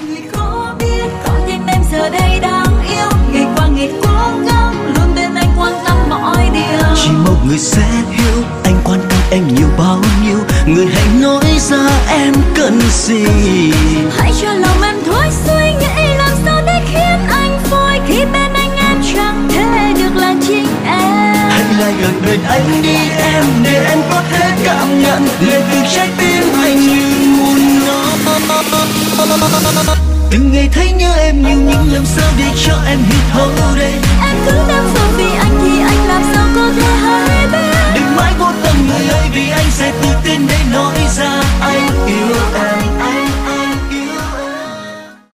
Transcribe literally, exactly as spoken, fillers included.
người có biết con tim em giờ đây đang yêu, ngày qua ngày cố gắng luôn bên anh quan tâm mọi điều. Chỉ một người sẽ hiểu anh quan tâm em nhiều bao nhiêu, người hãy nói ra em cần gì. Hãy cho lòng em thôi suy nghĩ làm sao để khiến anh vui, khi bên anh em chẳng thể được là chính em. Hãy lại gần bên anh đi em, để em có thể cảm nhận lời từ trái tim anh như muốn nói. Từng ngày thấy nhớ em nhiều nhưng làm sao để cho em hiểu thấu đây.